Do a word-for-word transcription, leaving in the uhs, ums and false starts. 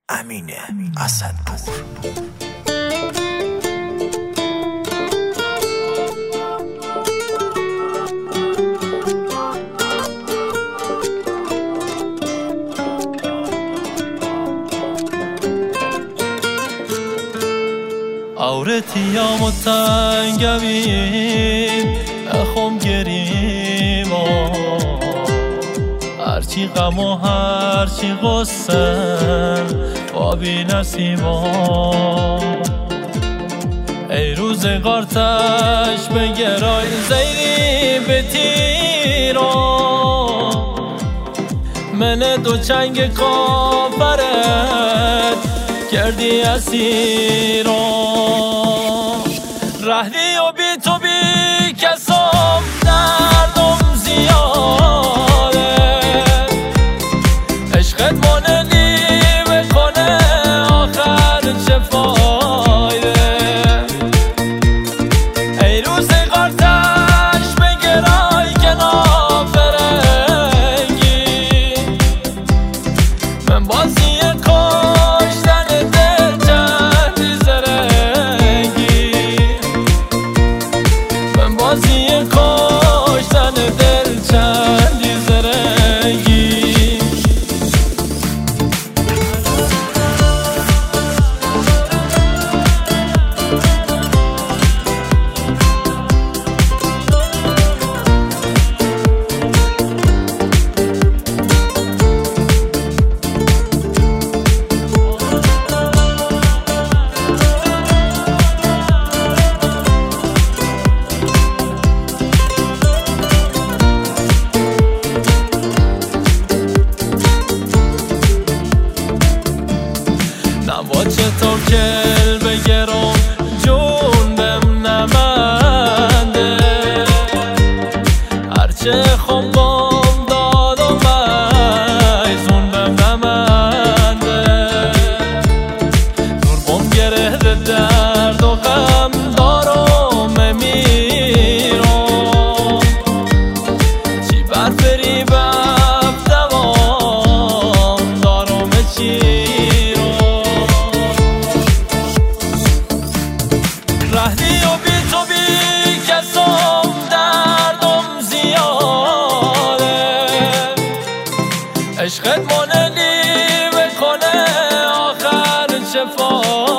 امین اسدپور. عورتیم و تنگمین نخوام گریما، هرچی غم و هرچی غصه خوابی نسیما. ای روزگار تش بگرای زیری به تیرا، من دو چنگ کافرت کردی اسیرا. رهدی و بی تو بی کسام دردم زیاده، عشقت مانلی بکنه آخر چه فایده. ای روزگار تش بگرای کنار فرنگی، من بازی کشتن دل چندی زرنگی، من بازی کشتن دل چندی زرنگی. با چطور کل بگرم جون بم نمنده، هرچه خوام بام داد و میزون بم نمنده. دور بام گره درد و غم دارم میرم، چی برفری بف دوام دارم چی. رهدی و بی تو بی کسام دردم زیاده، عشقت مانلی بکنه آخر چه فایده.